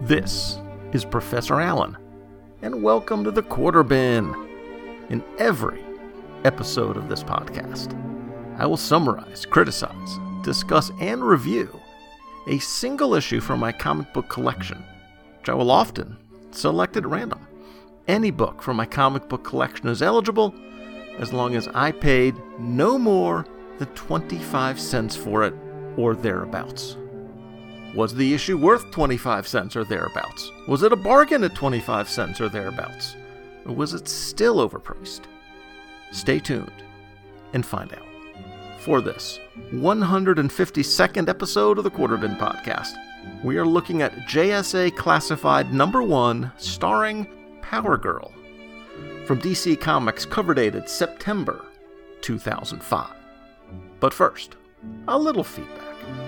This is Professor Allen, and welcome to the Quarter Bin. In every episode of this podcast, I will summarize, criticize, discuss, and review a single issue from my comic book collection, which I will often select at random. Any book from my comic book collection is eligible as long as I paid no more than 25 cents for it or thereabouts. Was the issue worth 25 cents or thereabouts? Was it a bargain at 25 cents or thereabouts? Or was it still overpriced? Stay tuned and find out. For this 152nd episode of the Quarter Bin Podcast, we are looking at JSA Classified #1 starring Power Girl from DC Comics, cover dated September 2005. But first, a little feedback.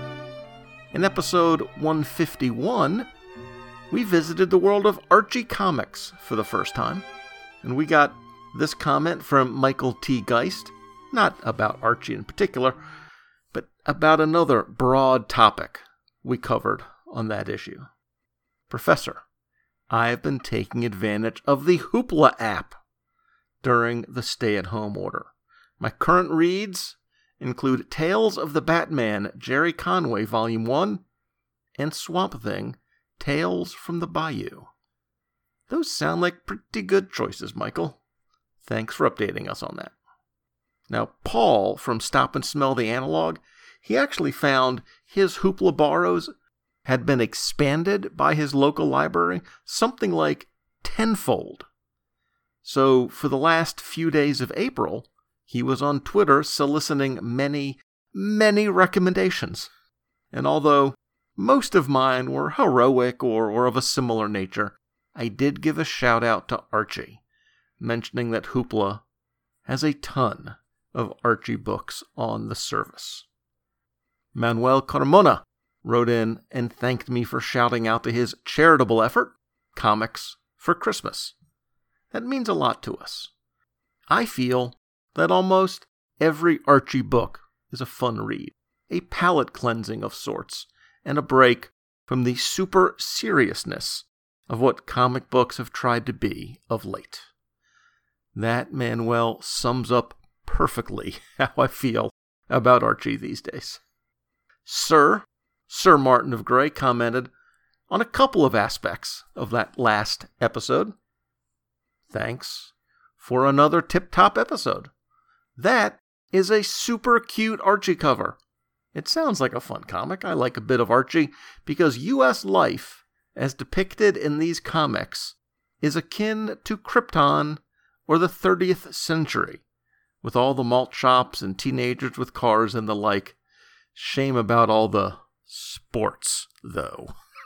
In episode 151, we visited the world of Archie Comics for the first time, and we got this comment from Michael T. Geist, not about Archie in particular, but about another broad topic we covered on that issue. Professor, I have been taking advantage of the Hoopla app during the stay-at-home order. My current reads include Tales of the Batman, Jerry Conway, Volume 1, and Swamp Thing, Tales from the Bayou. Those sound like pretty good choices, Michael. Thanks for updating us on that. Now, Paul from Stop and Smell the Analog, he actually found his Hoopla borrows had been expanded by his local library, something like tenfold. So, for the last few days of April, he was on Twitter soliciting many recommendations. And although most of mine were heroic or of a similar nature, I did give a shout out to Archie, mentioning that Hoopla has a ton of Archie books on the service. Manuel Carmona wrote in and thanked me for shouting out to his charitable effort, Comics for Christmas. That means a lot to us. I feel that almost every Archie book is a fun read, a palate cleansing of sorts, and a break from the super seriousness of what comic books have tried to be of late. That, Manuel, sums up perfectly how I feel about Archie these days. Sir Martin of Gray commented on a couple of aspects of that last episode. Thanks for another tip-top episode. That is a super cute Archie cover. It sounds like a fun comic. I like a bit of Archie because U.S. life, as depicted in these comics, is akin to Krypton or the 30th century, with all the malt shops and teenagers with cars and the like. Shame about all the sports, though.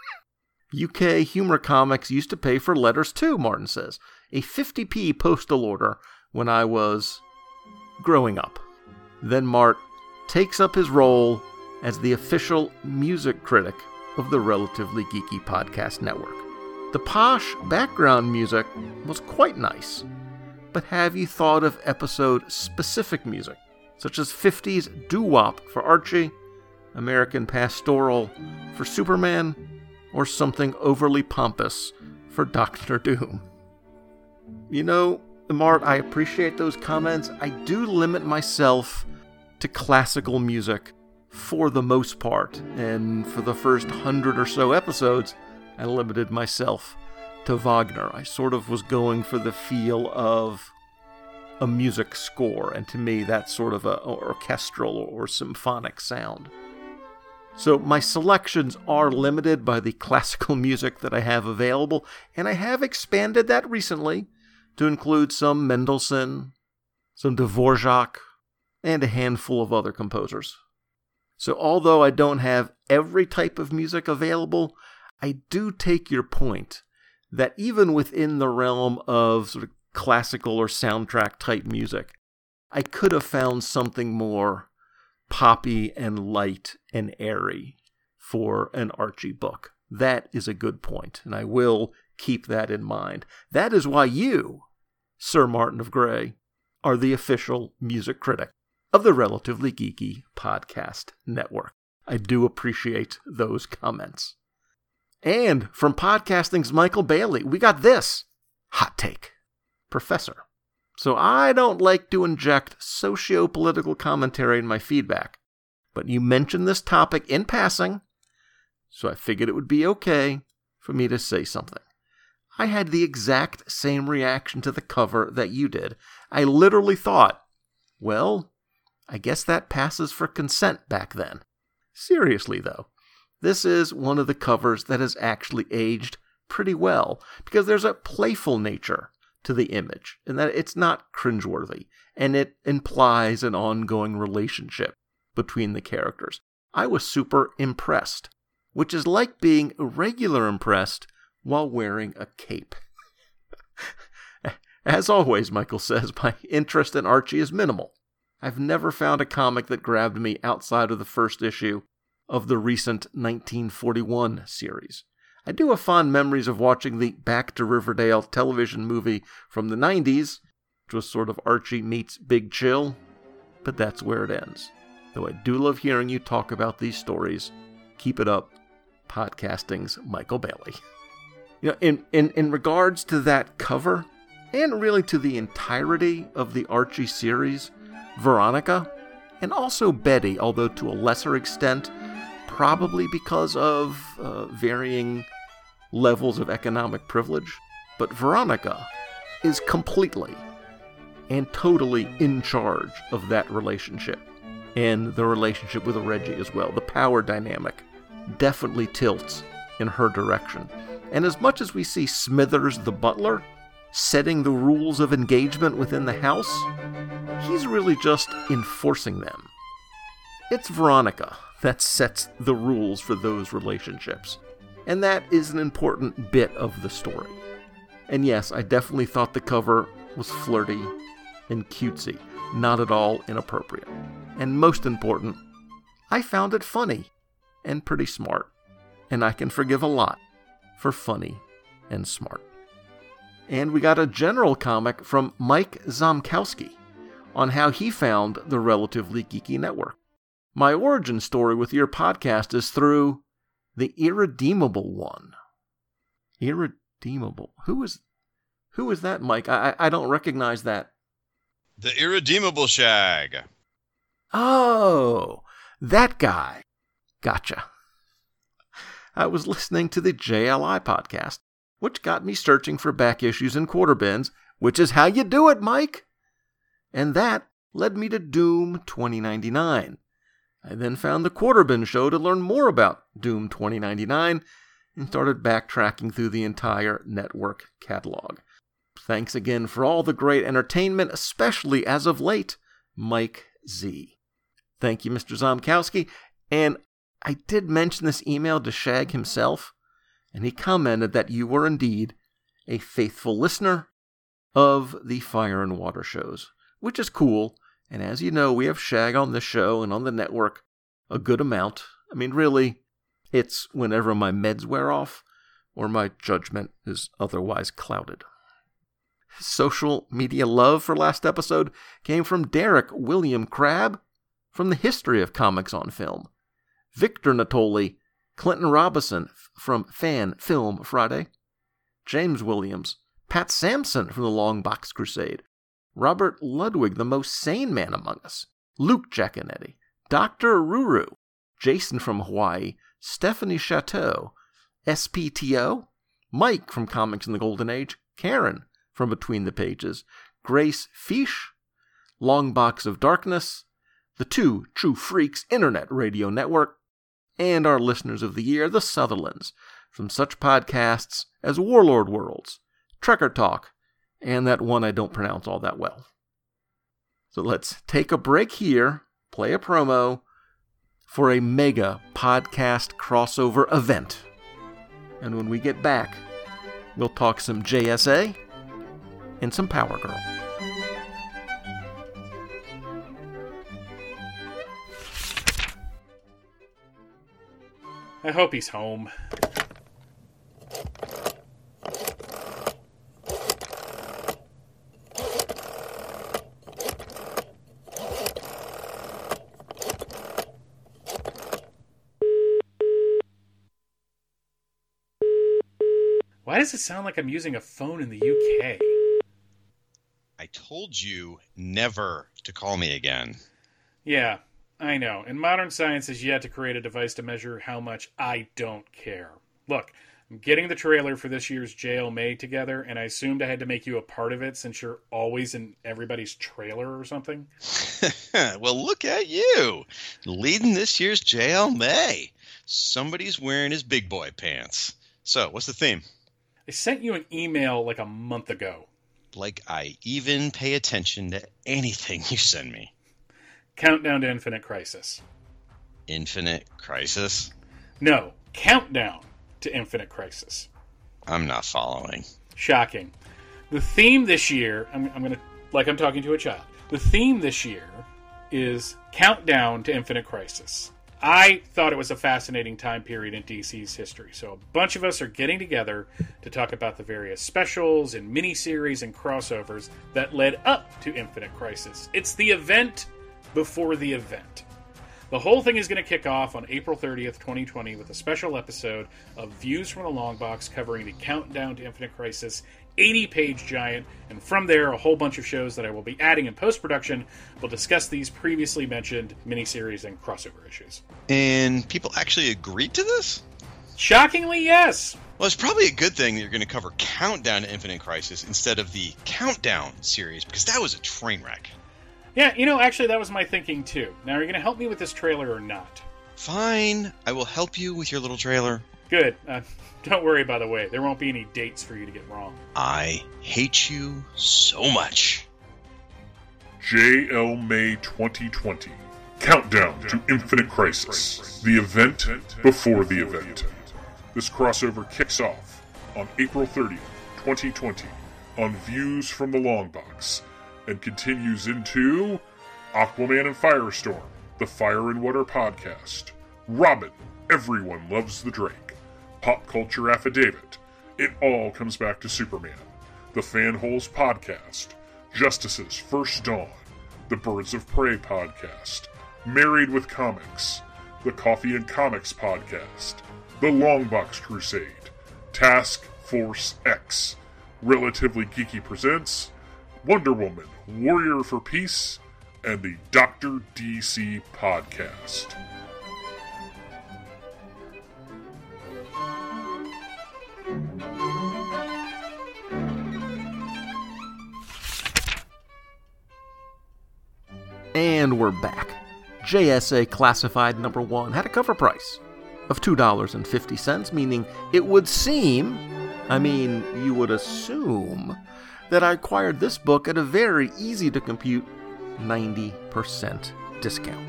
UK humor comics used to pay for letters too, Martin says. A 50p postal order when I was growing up. Then Mart takes up his role as the official music critic of the Relatively Geeky Podcast Network. The posh background music was quite nice, but have you thought of episode-specific music, such as 50s doo-wop for Archie, American Pastoral for Superman, or something overly pompous for Doctor Doom? You know, Mart, I appreciate those comments. I do limit myself to classical music for the most part, and for the first 100 or so episodes, I limited myself to Wagner. I sort of was going for the feel of a music score, and to me that's sort of an orchestral or symphonic sound. So my selections are limited by the classical music that I have available, and I have expanded that recently to include some Mendelssohn, some Dvorak, and a handful of other composers. So although I don't have every type of music available, I do take your point that even within the realm of sort of classical or soundtrack type music, I could have found something more poppy and light and airy for an Archie book. That is a good point, and I will keep that in mind. That is why you, Sir Martin of Gray, are the official music critic of the Relatively Geeky Podcast Network. I do appreciate those comments. And from Podcasting's Michael Bailey, we got this hot take. Professor, so I don't like to inject socio-political commentary in my feedback, but you mentioned this topic in passing, so I figured it would be okay for me to say something. I had the exact same reaction to the cover that you did. I literally thought, well, I guess that passes for consent back then. Seriously, though, this is one of the covers that has actually aged pretty well, because there's a playful nature to the image, in that it's not cringeworthy, and it implies an ongoing relationship between the characters. I was super impressed, which is like being irregular impressed while wearing a cape. As always, Michael says, my interest in Archie is minimal. I've never found a comic that grabbed me outside of the first issue of the recent 1941 series. I do have fond memories of watching the Back to Riverdale television movie from the 90s, which was sort of Archie meets Big Chill, but that's where it ends. Though I do love hearing you talk about these stories. Keep it up, Podcasting's Michael Bailey. You know, in regards to that cover, and really to the entirety of the Archie series, Veronica, and also Betty, although to a lesser extent, probably because of varying levels of economic privilege, but Veronica is completely and totally in charge of that relationship, and the relationship with Reggie as well. The power dynamic definitely tilts in her direction. And as much as we see Smithers the butler setting the rules of engagement within the house, he's really just enforcing them. It's Veronica that sets the rules for those relationships, and that is an important bit of the story. And yes, I definitely thought the cover was flirty and cutesy, not at all inappropriate. And most important, I found it funny and pretty smart, and I can forgive a lot for funny and smart. And we got a general comic from Mike Zomkowski on how he found the Relatively Geeky Network. My origin story with your podcast is through the Irredeemable one. Irredeemable. Who is that, Mike? I don't recognize that. The Irredeemable Shag. Oh, that guy. Gotcha. I was listening to the JLI podcast, which got me searching for back issues and quarter bins, which is how you do it, Mike. And that led me to Doom 2099. I then found the Quarter Bin Show to learn more about Doom 2099 and started backtracking through the entire network catalog. Thanks again for all the great entertainment, especially as of late, Mike Z. Thank you, Mr. Zomkowski. And I did mention this email to Shag himself, and he commented that you were indeed a faithful listener of the Fire and Water shows, which is cool. And as you know, we have Shag on this show and on the network a good amount. I mean, really, it's whenever my meds wear off or my judgment is otherwise clouded. Social media love for last episode came from Derek William Crabb from the History of Comics on Film, Victor Natoli, Clinton Robinson from Fan Film Friday, James Williams, Pat Sampson from the Long Box Crusade, Robert Ludwig, the most sane man among us, Luke Giaconetti, Dr. Ruru, Jason from Hawaii, Stephanie Chateau, SPTO, Mike from Comics in the Golden Age, Karen from Between the Pages, Grace Fish, Long Box of Darkness, the Two True Freaks Internet Radio Network, and our listeners of the year, the Sutherlands, from such podcasts as Warlord Worlds, Trekker Talk, and that one I don't pronounce all that well. So let's take a break here, play a promo for a mega podcast crossover event. And when we get back, we'll talk some JSA and some Power Girl. I hope he's home. Why does it sound like I'm using a phone in the UK? I told you never to call me again. Yeah, I know. And modern science has yet to create a device to measure how much I don't care. Look, I'm getting the trailer for this year's JL May together, and I assumed I had to make you a part of it since you're always in everybody's trailer or something. Well, look at you, leading this year's JL May. Somebody's wearing his big boy pants. So, what's the theme? I sent you an email like a month ago. Like I even pay attention to anything you send me. Countdown to Infinite Crisis. Infinite Crisis? No, Countdown to Infinite Crisis. I'm not following. Shocking. The theme this year, I'm going to, like I'm talking to a child. The theme this year is Countdown to Infinite Crisis. I thought it was a fascinating time period in DC's history, so a bunch of us are getting together to talk about the various specials and miniseries and crossovers that led up to Infinite Crisis. It's the event before the event. The whole thing is going to kick off on April 30th, 2020 with a special episode of Views from the Long Box covering the Countdown to Infinite Crisis 80-page giant, and from there a whole bunch of shows that I will be adding in post-production will discuss these previously mentioned miniseries and crossover issues. And people actually agreed to this? Shockingly, yes! Well, it's probably a good thing that you're going to cover Countdown to Infinite Crisis instead of the Countdown series, because that was a train wreck. Yeah, actually that was my thinking too. Now, are you going to help me with this trailer or not? Fine, I will help you with your little trailer. Good. Don't worry, by the way. There won't be any dates for you to get wrong. I hate you so much. JL May 2020. Countdown to Infinite Crisis. The event before the event. This crossover kicks off on April 30th, 2020 on Views from the Long Box and continues into Aquaman and Firestorm, the Fire and Water podcast, Robin, Everyone Loves the Drake, Pop Culture Affidavit, It All Comes Back to Superman, the Fanholes podcast, Justice's First Dawn, the Birds of Prey podcast, Married with Comics, the Coffee and Comics podcast, the Longbox Crusade, Task Force X, Relatively Geeky Presents, Wonder Woman, Warrior for Peace, and the Dr. DC podcast. And we're back. JSA Classified number 1 had a cover price of $2.50, meaning it would seem, you would assume, that I acquired this book at a very easy-to-compute 90% discount.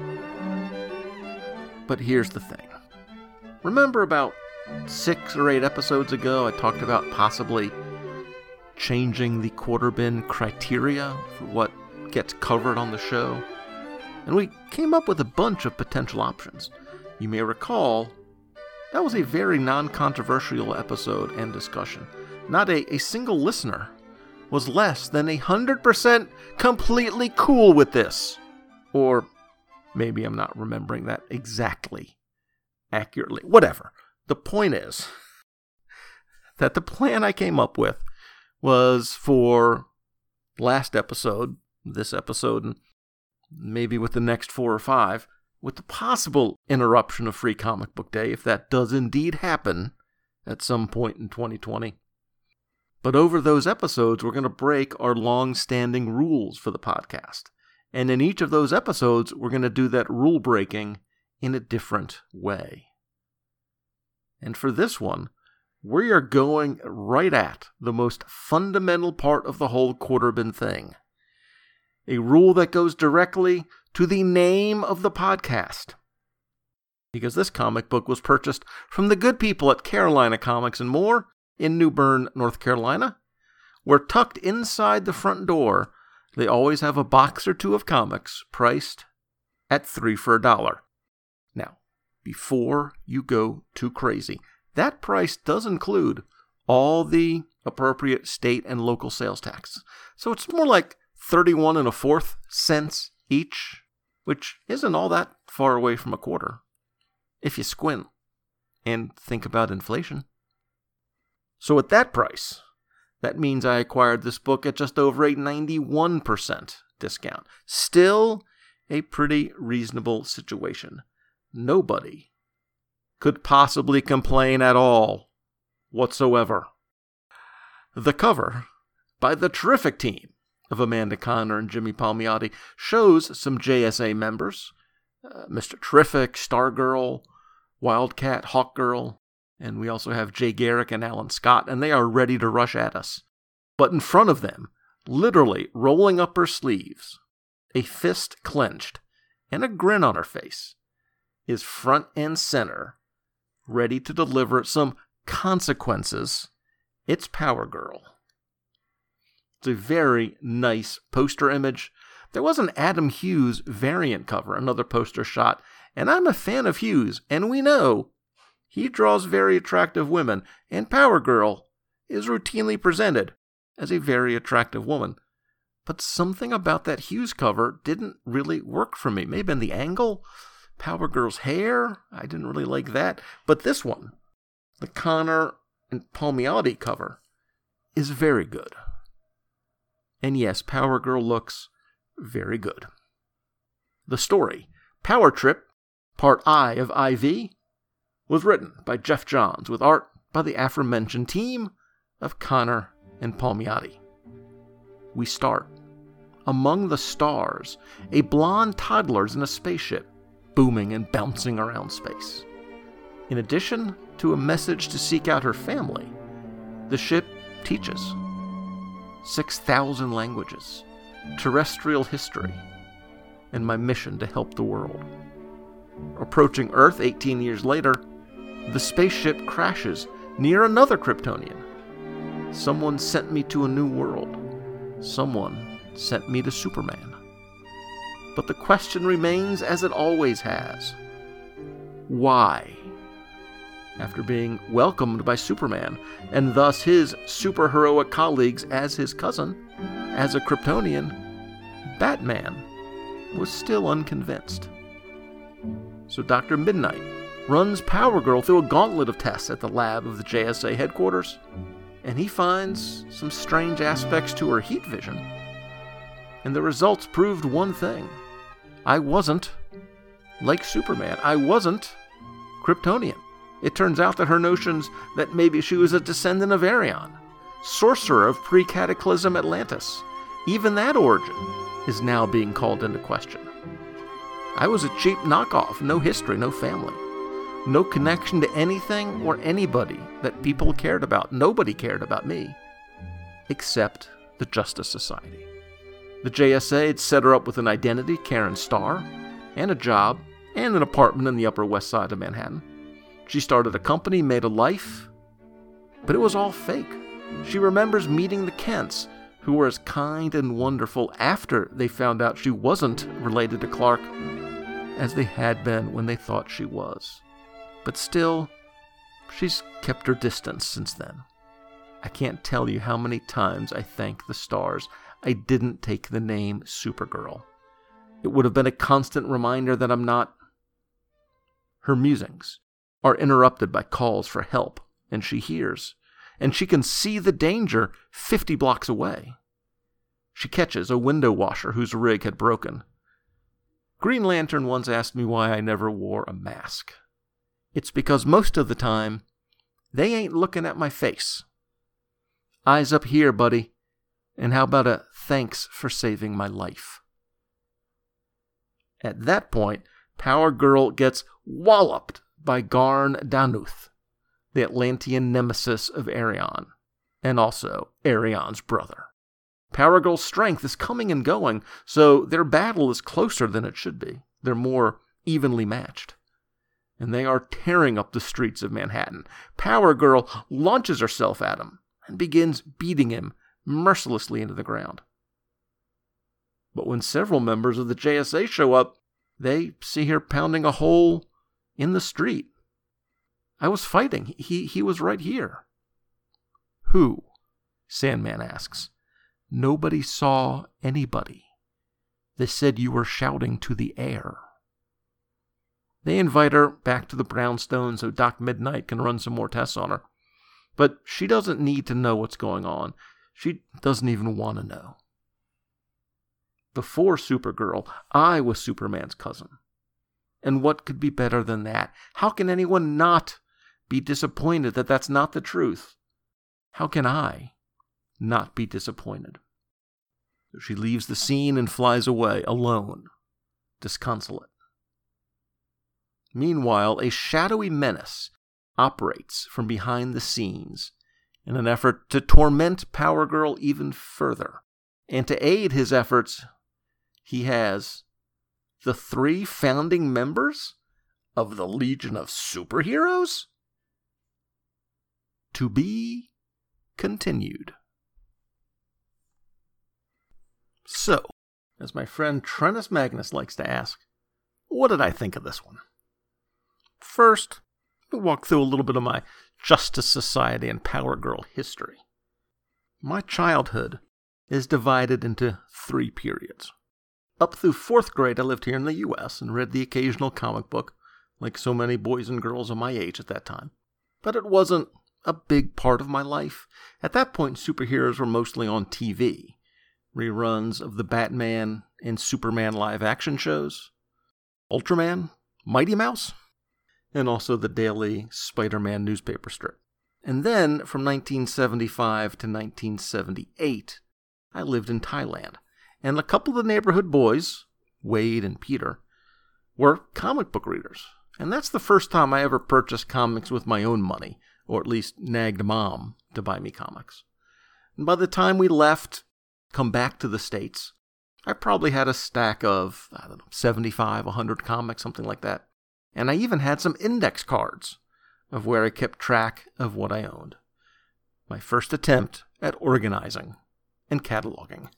But here's the thing. Remember about 6 or 8 episodes ago I talked about possibly changing the quarter bin criteria for what gets covered on the show? And we came up with a bunch of potential options. You may recall, that was a very non-controversial episode and discussion. Not a single listener was less than 100% completely cool with this. Or maybe I'm not remembering that exactly accurately. Whatever. The point is that the plan I came up with was for last episode, this episode, and maybe with the next 4 or 5, with the possible interruption of Free Comic Book Day, if that does indeed happen at some point in 2020. But over those episodes, we're going to break our long-standing rules for the podcast. And in each of those episodes, we're going to do that rule breaking in a different way. And for this one, we are going right at the most fundamental part of the whole quarter bin thing. A rule that goes directly to the name of the podcast. Because this comic book was purchased from the good people at Carolina Comics and More in New Bern, North Carolina, where tucked inside the front door, they always have a box or two of comics priced at 3 for $1. Now, before you go too crazy, that price does include all the appropriate state and local sales taxes. So it's more like 31 1/4 cents each, which isn't all that far away from a quarter, if you squint and think about inflation. So at that price, that means I acquired this book at just over a 91% discount. Still a pretty reasonable situation. Nobody could possibly complain at all whatsoever. The cover, by the terrific team of Amanda Conner and Jimmy Palmiotti, shows some JSA members, Mr. Terrific, Stargirl, Wildcat, Hawkgirl, and we also have Jay Garrick and Alan Scott, and they are ready to rush at us. But in front of them, literally rolling up her sleeves, a fist clenched, and a grin on her face, is front and center, ready to deliver some consequences. It's Power Girl. It's a very nice poster image. There was an Adam Hughes variant cover, another poster shot, and I'm a fan of Hughes, and we know he draws very attractive women, and Power Girl is routinely presented as a very attractive woman. But something about that Hughes cover didn't really work for me. Maybe in the angle, Power Girl's hair, I didn't really like that. But this one, the Conner and Palmiotti cover, is very good. And yes, Power Girl looks very good. The story, Power Trip, Part I of IV, was written by Jeff Johns with art by the aforementioned team of Conner and Palmiotti. We start among the stars. A blonde toddler is in a spaceship, booming and bouncing around space. In addition to a message to seek out her family, the ship teaches 6,000 languages, terrestrial history, and my mission to help the world. Approaching Earth 18 years later, the spaceship crashes near another Kryptonian. Someone sent me to a new world. Someone sent me to Superman. But the question remains as it always has. Why? After being welcomed by Superman, and thus his superheroic colleagues as his cousin, as a Kryptonian, Batman was still unconvinced. So Dr. Midnight runs Power Girl through a gauntlet of tests at the lab of the JSA headquarters, and he finds some strange aspects to her heat vision. And the results proved one thing. I wasn't like Superman. I wasn't Kryptonian. It turns out that her notions that maybe she was a descendant of Arion, sorcerer of pre-cataclysm Atlantis, even that origin is now being called into question. I was a cheap knockoff, no history, no family, no connection to anything or anybody that people cared about. Nobody cared about me, except the Justice Society. The JSA had set her up with an identity, Karen Starr, and a job, and an apartment in the Upper West Side of Manhattan. She started a company, made a life, but it was all fake. She remembers meeting the Kents, who were as kind and wonderful after they found out she wasn't related to Clark as they had been when they thought she was. But still, she's kept her distance since then. I can't tell you how many times I thank the stars I didn't take the name Supergirl. It would have been a constant reminder that I'm not. Her musings are interrupted by calls for help, and she hears, and she can see the danger 50 blocks away. She catches a window washer whose rig had broken. Green Lantern once asked me why I never wore a mask. It's because most of the time, they ain't looking at my face. Eyes up here, buddy. And how about a thanks for saving my life? At that point, Power Girl gets walloped by Garn Danuth, the Atlantean nemesis of Arion, and also Arion's brother. Power Girl's strength is coming and going, so their battle is closer than it should be. They're more evenly matched. And they are tearing up the streets of Manhattan. Power Girl launches herself at him and begins beating him mercilessly into the ground. But when several members of the JSA show up, they see her pounding a hole in the street. I was fighting. He was right here. Who? Sandman asks. Nobody saw anybody. They said you were shouting to the air. They invite her back to the brownstone so Doc Midnight can run some more tests on her. But she doesn't need to know what's going on. She doesn't even want to know. Before Supergirl, I was Superman's cousin. And what could be better than that? How can anyone not be disappointed that that's not the truth? How can I not be disappointed? So she leaves the scene and flies away, alone, disconsolate. Meanwhile, a shadowy menace operates from behind the scenes in an effort to torment Power Girl even further. And to aid his efforts, he has the 3 founding members of the Legion of Superheroes? To be continued. So, as my friend Trentus Magnus likes to ask, what did I think of this one? First, we'll walk through a little bit of my Justice Society and Power Girl history. My childhood is divided into 3 periods. Up through 4th grade, I lived here in the U.S. and read the occasional comic book, like so many boys and girls of my age at that time. But it wasn't a big part of my life. At that point, superheroes were mostly on TV. Reruns of the Batman and Superman live-action shows, Ultraman, Mighty Mouse, and also the daily Spider-Man newspaper strip. And then, from 1975 to 1978, I lived in Thailand. And a couple of the neighborhood boys, Wade and Peter, were comic book readers. And that's the first time I ever purchased comics with my own money, or at least nagged Mom to buy me comics. And by the time we left, come back to the States, I probably had a stack of, 75, 100 comics, something like that. And I even had some index cards of where I kept track of what I owned. My first attempt at organizing and cataloging.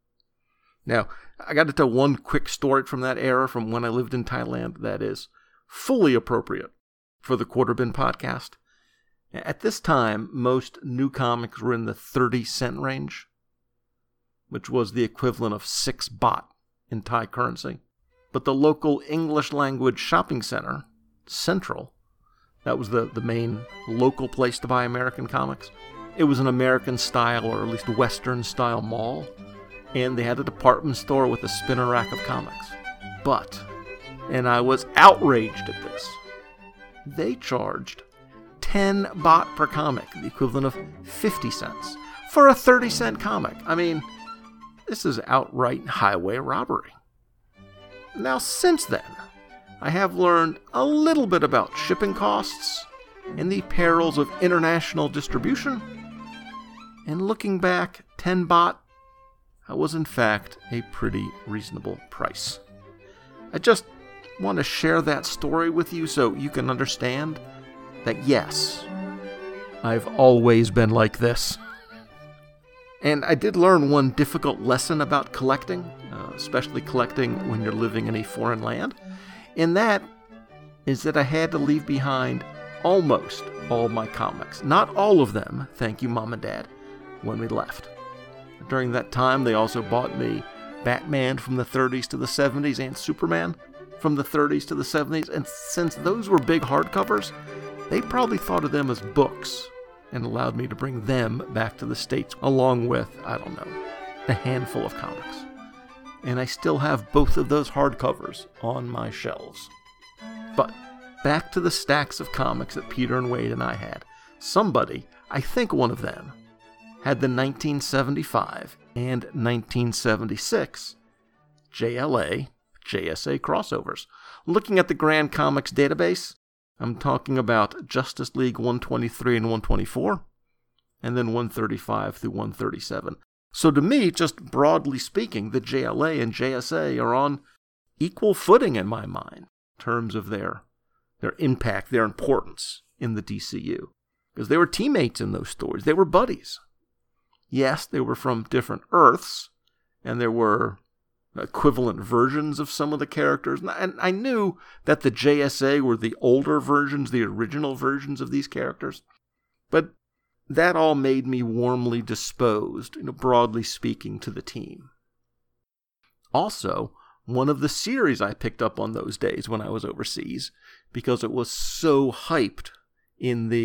Now, I got to tell one quick story from that era, from when I lived in Thailand, that is fully appropriate for the Quarter Bin podcast. At this time, most new comics were in the 30-cent range, which was the equivalent of 6 baht in Thai currency. But the local English-language shopping center, Central, that was the main local place to buy American comics. It was an American-style, or at least Western-style mall. And they had a department store with a spinner rack of comics. But, and I was outraged at this, they charged 10 baht per comic, the equivalent of 50 cents, for a 30-cent comic. I mean, this is outright highway robbery. Now, since then, I have learned a little bit about shipping costs and the perils of international distribution. And looking back, 10 baht was in fact a pretty reasonable price. I just want to share that story with you so you can understand that yes, I've always been like this. And I did learn one difficult lesson about collecting, especially collecting when you're living in a foreign land, and that is that I had to leave behind almost all my comics. Not all of them, thank you Mom and Dad, when we left. During that time, they also bought me Batman from the 30s to the 70s and Superman from the 30s to the 70s, and since those were big hardcovers, they probably thought of them as books and allowed me to bring them back to the States along with, a handful of comics. And I still have both of those hardcovers on my shelves. But back to the stacks of comics that Peter and Wade and I had. Somebody, I think one of them, had the 1975 and 1976 JLA, JSA crossovers. Looking at the Grand Comics database, I'm talking about Justice League 123 and 124, and then 135 through 137. So to me, just broadly speaking, the JLA and JSA are on equal footing in my mind in terms of their impact, their importance in the DCU. Because they were teammates in those stories. They were buddies. Yes, they were from different Earths, and there were equivalent versions of some of the characters. And I knew that the JSA were the older versions, the original versions of these characters. But that all made me warmly disposed, broadly speaking, to the team. Also, one of the series I picked up on those days when I was overseas, because it was so hyped in the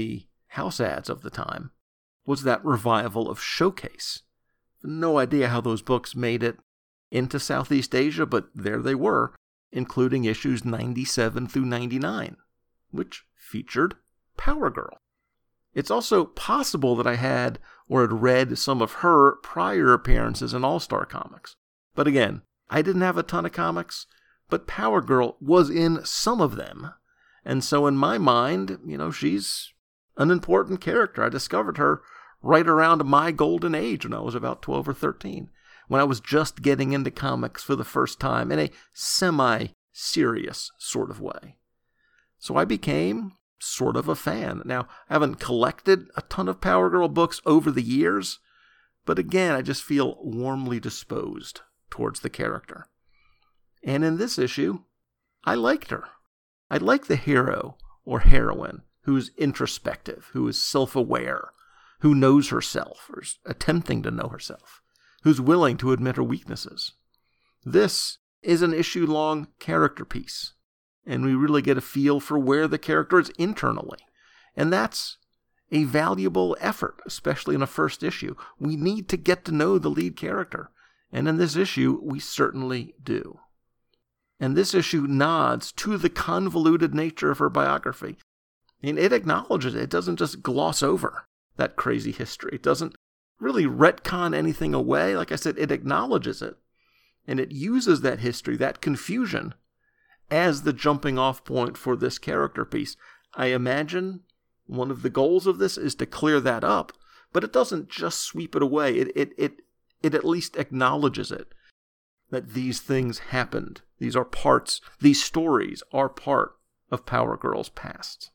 house ads of the time was that revival of Showcase. No idea how those books made it into Southeast Asia, but there they were, including issues 97 through 99, which featured Power Girl. It's also possible that I had or had read some of her prior appearances in All-Star Comics. But again, I didn't have a ton of comics, but Power Girl was in some of them. And so in my mind, she's an important character. I discovered her right around my golden age when I was about 12 or 13, when I was just getting into comics for the first time in a semi-serious sort of way. So I became sort of a fan. Now, I haven't collected a ton of Power Girl books over the years, but again, I just feel warmly disposed towards the character. And in this issue, I liked her. I like the hero or heroine who's introspective, who is self-aware, who knows herself or is attempting to know herself, who's willing to admit her weaknesses. This is an issue-long character piece, and we really get a feel for where the character is internally. And that's a valuable effort, especially in a first issue. We need to get to know the lead character, and in this issue, we certainly do. And this issue nods to the convoluted nature of her biography. And it acknowledges it. It doesn't just gloss over that crazy history. It doesn't really retcon anything away. Like I said, it acknowledges it. And it uses that history, that confusion, as the jumping off point for this character piece. I imagine one of the goals of this is to clear that up, but it doesn't just sweep it away. It at least acknowledges it, that these things happened. These stories are part of Power Girl's past.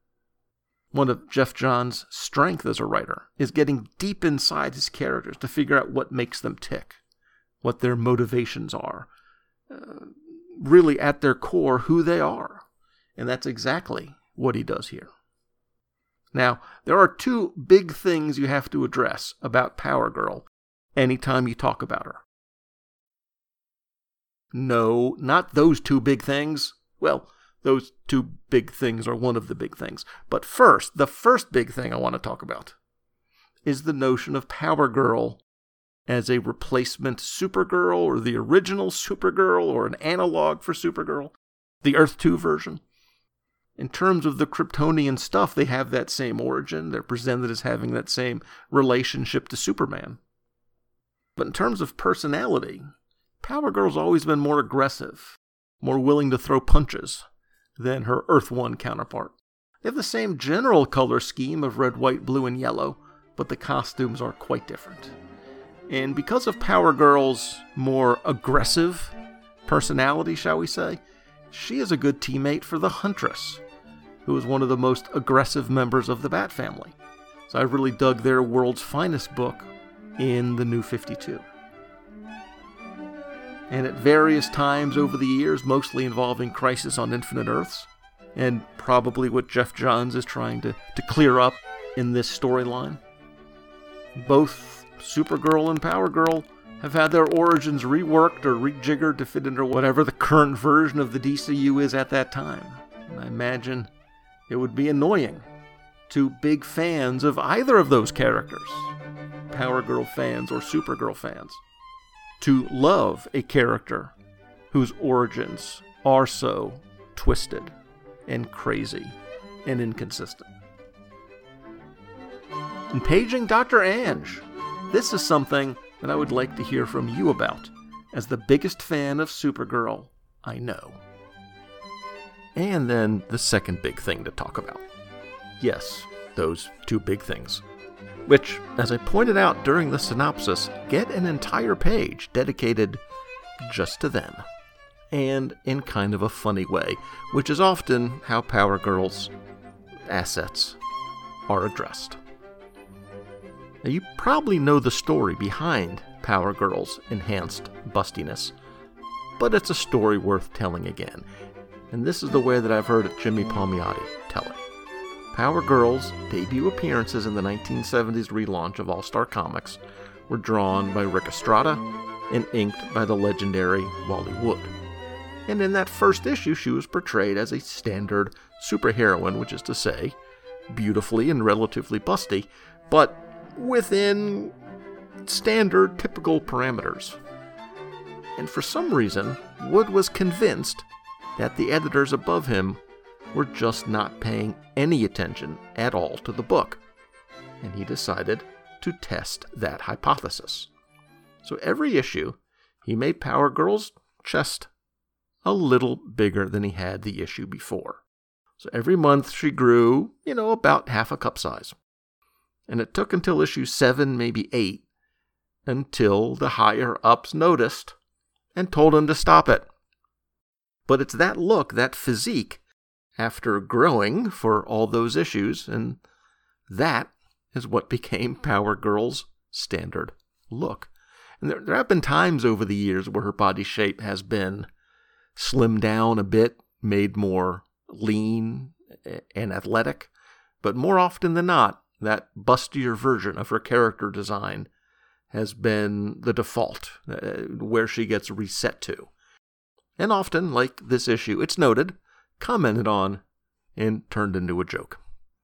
One of Geoff Johns' strength as a writer is getting deep inside his characters to figure out what makes them tick, what their motivations are, really at their core who they are. And that's exactly what he does here. Now, there are two big things you have to address about Power Girl anytime you talk about her. No, not those two big things. Well, those two big things are one of the big things. But first, the first big thing I want to talk about is the notion of Power Girl as a replacement Supergirl, or the original Supergirl, or an analog for Supergirl, the Earth 2 version. In terms of the Kryptonian stuff, they have that same origin. They're presented as having that same relationship to Superman. But in terms of personality, Power Girl's always been more aggressive, more willing to throw punches than her Earth 1 counterpart. They have the same general color scheme of red, white, blue, and yellow, but the costumes are quite different. And because of Power Girl's more aggressive personality, shall we say, she is a good teammate for the Huntress, who is one of the most aggressive members of the Bat family. So I really dug their World's Finest book in the New 52. And at various times over the years, mostly involving Crisis on Infinite Earths, and probably what Geoff Johns is trying to clear up in this storyline, both Supergirl and Power Girl have had their origins reworked or rejiggered to fit into whatever the current version of the DCU is at that time. And I imagine it would be annoying to big fans of either of those characters, Power Girl fans or Supergirl fans, to love a character whose origins are so twisted and crazy and inconsistent. In paging Dr. Ange, this is something that I would like to hear from you about, as the biggest fan of Supergirl I know. And then the second big thing to talk about. Yes, those two big things, which, as I pointed out during the synopsis, get an entire page dedicated just to them, and in kind of a funny way, which is often how Power Girl's assets are addressed. Now, you probably know the story behind Power Girl's enhanced bustiness, but it's a story worth telling again, and this is the way that I've heard Jimmy Palmiotti tell it. Power Girl's debut appearances in the 1970s relaunch of All-Star Comics were drawn by Rick Estrada and inked by the legendary Wally Wood. And in that first issue, she was portrayed as a standard superheroine, which is to say, beautifully and relatively busty, but within standard, typical parameters. And for some reason, Wood was convinced that the editors above him were just not paying any attention at all to the book, and he decided to test that hypothesis. So every issue, he made Power Girl's chest a little bigger than he had the issue before. So every month she grew, about half a cup size. And it took until issue 7, maybe 8, until the higher-ups noticed and told him to stop it. But it's that look, that physique, after growing for all those issues, and that is what became Power Girl's standard look. And there have been times over the years where her body shape has been slimmed down a bit, made more lean and athletic, but more often than not, that bustier version of her character design has been the default, where she gets reset to. And often, like this issue, it's noted, commented on, and turned into a joke.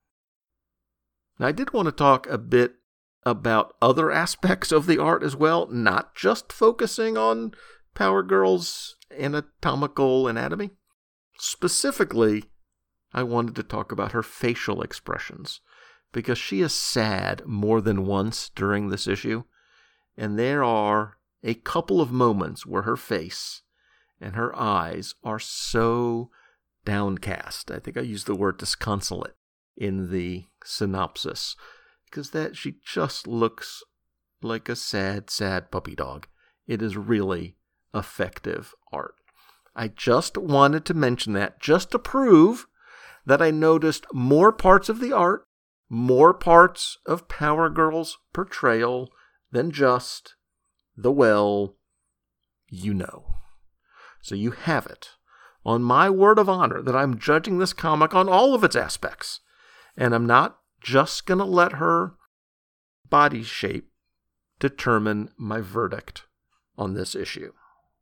Now, I did want to talk a bit about other aspects of the art as well, not just focusing on Power Girl's anatomical anatomy. Specifically, I wanted to talk about her facial expressions, because she is sad more than once during this issue, and there are a couple of moments where her face and her eyes are so downcast. I think I used the word disconsolate in the synopsis, because she just looks like a sad, sad puppy dog. It is really effective art. I just wanted to mention that just to prove that I noticed more parts of the art, more parts of Power Girl's portrayal than just the So you have it. On my word of honor that I'm judging this comic on all of its aspects. And I'm not just going to let her body shape determine my verdict on this issue.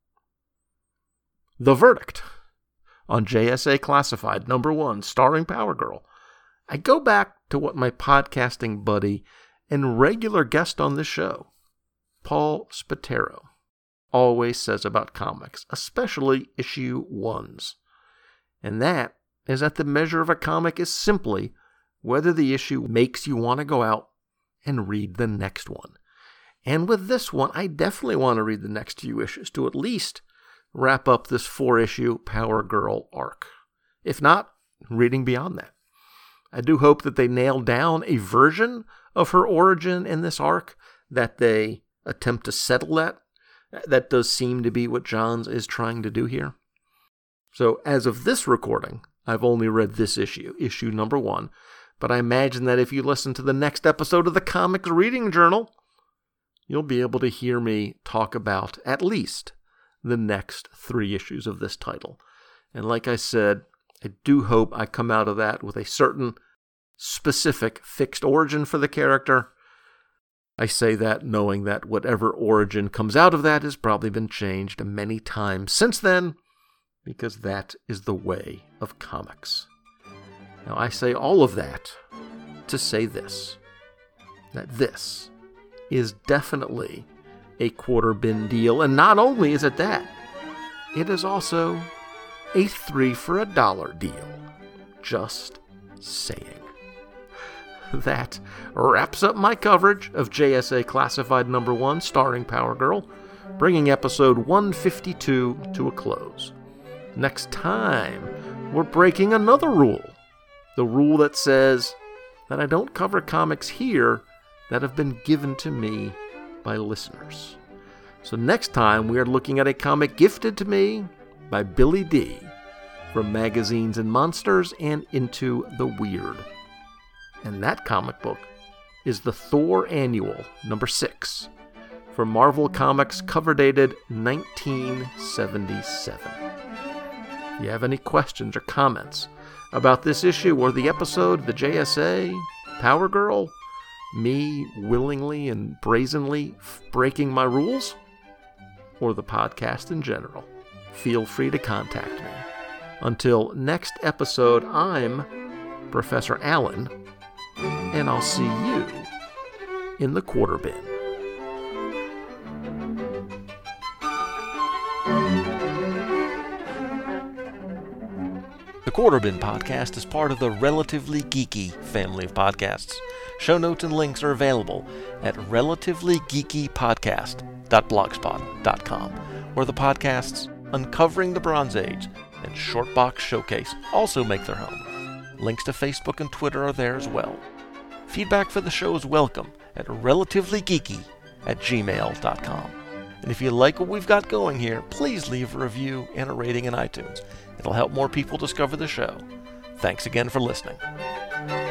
The verdict on JSA Classified #1, starring Power Girl. I go back to what my podcasting buddy and regular guest on this show, Paul Spatero, always says about comics, especially issue 1s. And that is that the measure of a comic is simply whether the issue makes you want to go out and read the next one. And with this one, I definitely want to read the next few issues to at least wrap up this 4-issue Power Girl arc. If not, reading beyond that. I do hope that they nail down a version of her origin in this arc, that they attempt to settle that. That does seem to be what Johns is trying to do here. So as of this recording, I've only read this issue #1, but I imagine that if you listen to the next episode of the Comics Reading Journal, you'll be able to hear me talk about at least the next 3 issues of this title. And like I said, I do hope I come out of that with a certain specific fixed origin for the character. I say that knowing that whatever origin comes out of that has probably been changed many times since then, because that is the way of comics. Now, I say all of that to say this, that this is definitely a quarter bin deal, and not only is it that, it is also a 3 for $1 deal. Just saying. That wraps up my coverage of JSA Classified #1, starring Power Girl, bringing episode 152 to a close. Next time, we're breaking another rule. The rule that says that I don't cover comics here that have been given to me by listeners. So next time, we are looking at a comic gifted to me by Billy D. from Magazines and Monsters and Into the Weird. And that comic book is the Thor Annual #6 from Marvel Comics, cover dated 1977. If you have any questions or comments about this issue or the episode, the JSA, Power Girl, me willingly and brazenly breaking my rules, or the podcast in general, feel free to contact me. Until next episode, I'm Professor Allen, and I'll see you in the quarter bin. The Quarter Bin Podcast is part of the Relatively Geeky family of podcasts. Show notes and links are available at relativelygeekypodcast.blogspot.com, where the podcasts Uncovering the Bronze Age and Shortbox Showcase also make their home. Links to Facebook and Twitter are there as well. Feedback for the show is welcome at relativelygeeky@gmail.com. And if you like what we've got going here, please leave a review and a rating in iTunes. It'll help more people discover the show. Thanks again for listening.